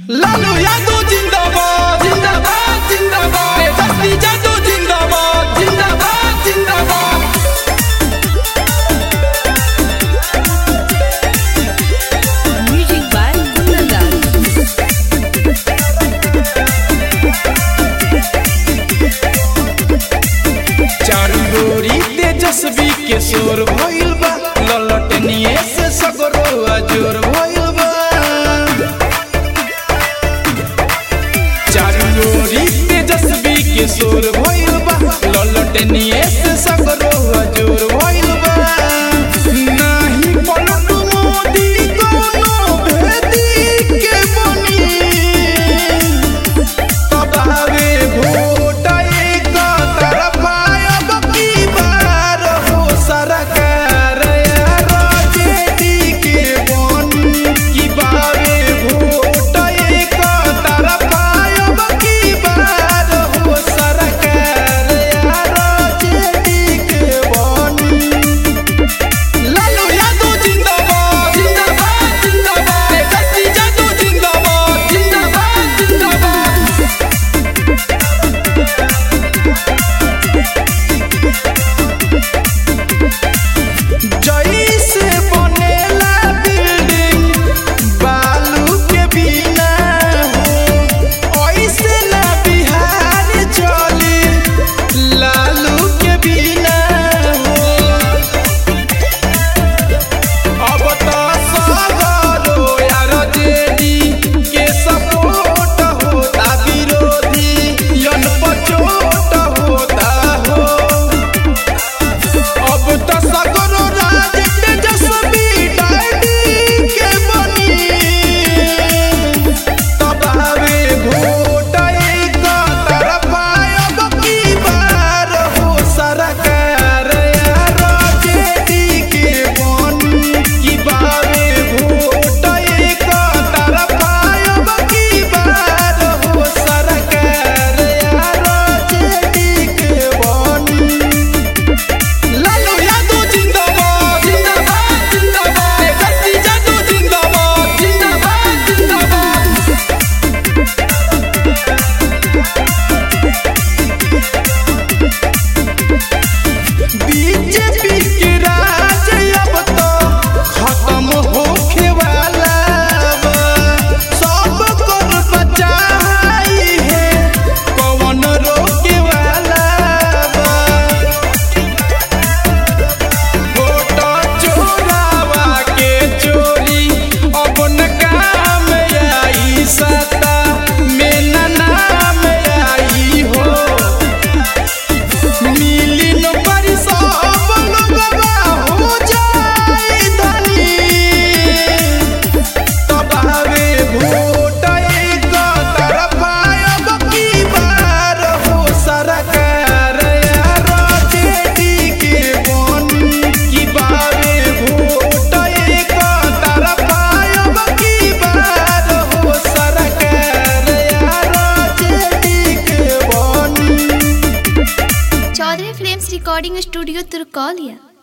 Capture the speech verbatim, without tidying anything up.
लालू यादव जिंदाबाद जिंदाबाद जिंदाबाद तेजस्वी यादव जिंदाबाद जिंदाबाद जिंदाबाद। म्यूजिक बाय कुंदन चारू गोरी तेजस्वी के शोर भइल बा, ललटनिए से सगरो अजोर भइल बा। चारू गोरी तेजस्वी के शोर भइल बा, ललटनिए से सगरो अजोर भइल बा। नाही पलटू मोदी कोनो भेदी के बनी, तबावे भोट एक तरफा अब की बार हो सरकार यार जेडी के बनी। की बावे भोट एक तरफा अब की बार हो सरकार यार जेडी के बनी। लालू यादव जिंदाबाद जिंदाबाद जिंदाबाद तेजस्वी यादव जिंदाबाद जिंदाबाद जिंदाबाद। जैसे बनेला बिल्डिंग बालू के बिना हो, ऐसे ना बिहार चली लालू के बिना हो। अब तो सगरो यार जेडी के सपोर्ट होता, विरोधी यन पचोट होता हो। अब तो सगरो राज तेजस्वी डैडी के बनी, तबावे भोट एक तरफा अब की बार हो सरकार यार जेडी के बनी। की बावे भोट एक तरफा अब की बार हो सरकार यार जेडी के बनी। लालू यादव जिंदाबाद जिंदाबाद जिंदाबाद तेजस्वी यादव जिंदाबाद जिंदाबाद जिंदाबाद। बीजेपी के राज अब तो खत्म होखे वाला बा, सब कर बचाई है कौन रोके वाला बा। वोट चोरावा के चोरी अब न काम आई, सत्ता में न नाम आई हो। मिली नौकरी सब लोगवा हो जाए धनी, तबावे भोट एक तरफा अब की बार हो सरकार यार जेडी के बनी। की बावे भोट एक तरफा अब की बार हो सरकार यार जेडी के बनी। Chaudhary films recording studio Turkaulia.